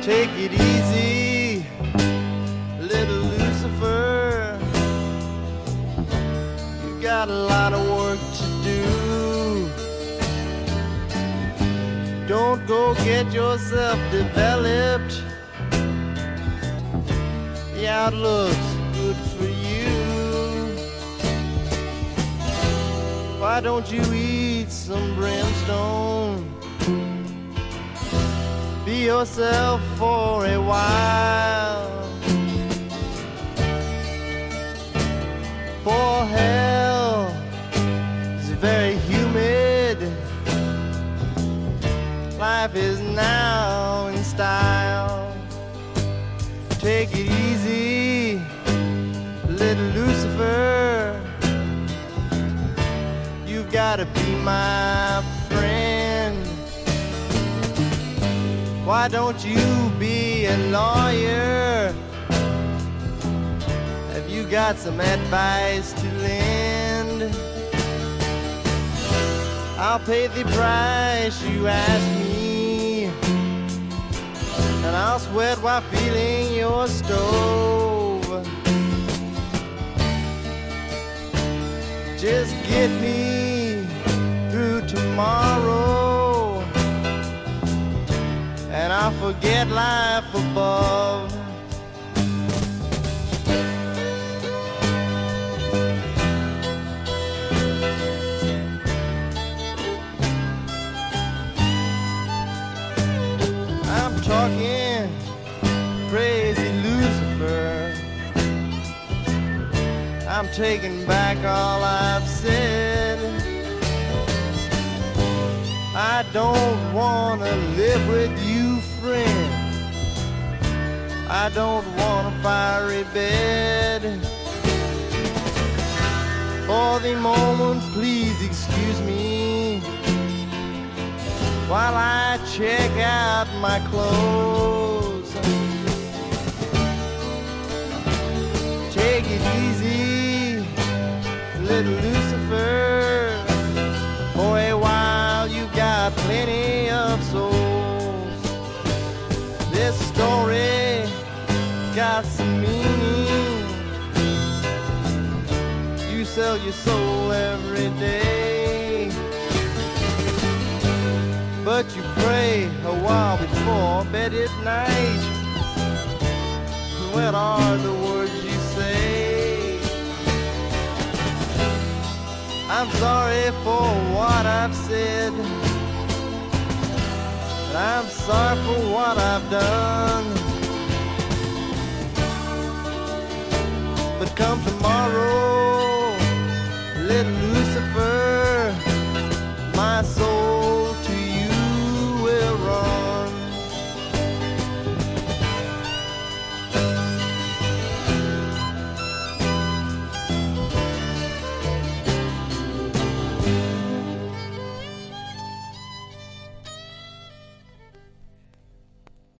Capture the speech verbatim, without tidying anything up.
Take it easy, little Lucifer. You got a lot of work to do. Don't go get yourself developed. The outlook's good for you. Why don't you eat some brimstone? Be yourself for a while. For hell is very humid. Life is now in style. Take it easy, little Lucifer. You've gotta be my friend. Why don't you be a lawyer? Have you got some advice to lend? I'll pay the price you ask me, and I'll sweat while feeling your stove. Just get me through tomorrow, and I'll forget life above. I'm talking crazy Lucifer. I'm taking back all I've said. I don't wanna live with you, friend. I don't want a fiery bed. For the moment, please excuse me while I check out my clothes. Take it easy, little Lucifer. For a while you got plenty of souls. This story got some meaning. You sell your soul every day, but you pray a while before bed at night. What are the words you say? I'm sorry for what I've said, and I'm sorry for what I've done. But come tomorrow,